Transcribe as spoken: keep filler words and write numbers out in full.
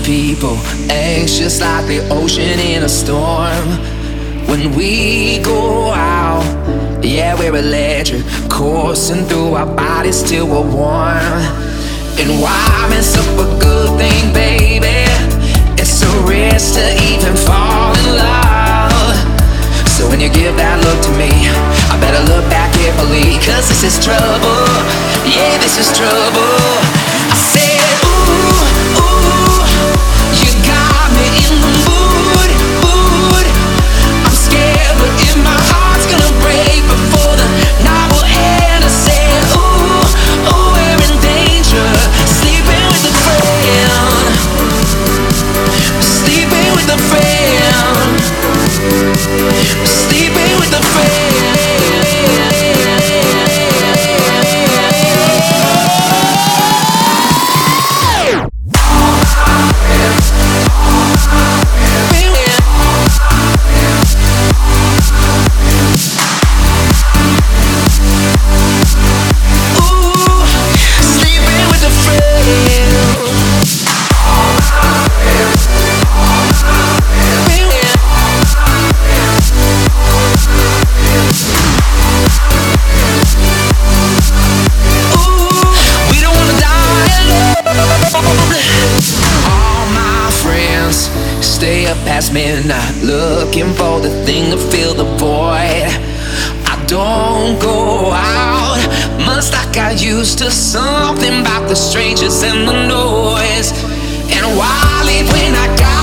people, anxious like the ocean in a storm. When we go out, yeah, we're electric, coursing through our bodies till we're warm. And why mess up a good thing, baby? It's a risk to even fall in love. So when you give that look to me, I better look back carefully, cause this is trouble, yeah, this is trouble. I said, ooh, ooh, you got me in the mood, mood. I'm scared, but if my heart's gonna break before the night will end. I said, ooh, ooh, we're in danger, sleeping with a friend, sleeping with a friend, sleeping with a friend. Stay up past midnight, looking for the thing to fill the void. I don't go out much like I used to. Something about the strangers and the noise. And why leave when I got